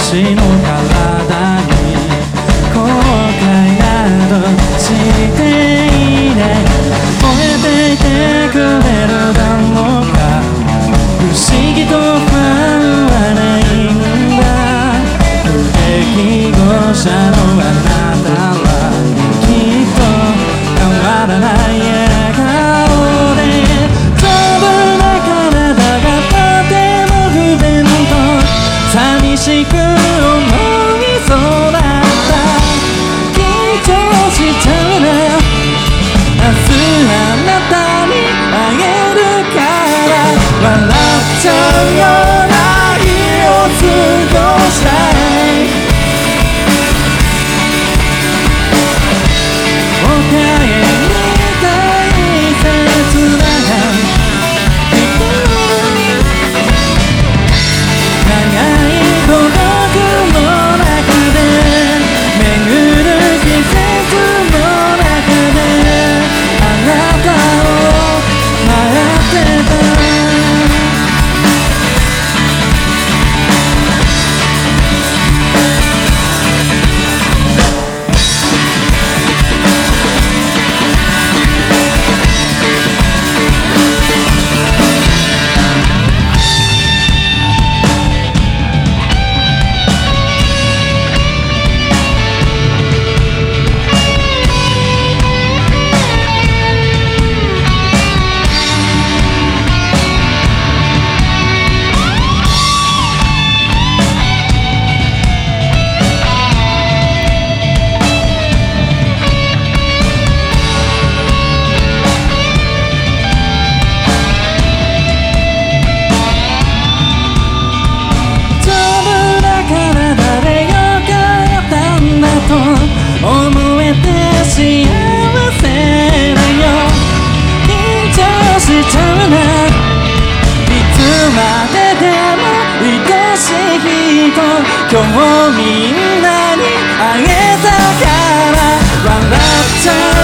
私の体に後悔などしていない燃えていてくれるだろうか不思議と不安はないんだ不適合者のあなたはきっと変わらない笑顔で丈夫な体がとても不便と寂しく思いそうだった緊張しちゃうな明日あなたに会えるから笑っちゃうような日を過ごしたいおかえり大切な長い孤独の中で巡る季節の中であなたを待ってた思えて幸せだよ緊張しちゃうないつまででも愛しい人今日みんなにあげたから笑っちゃう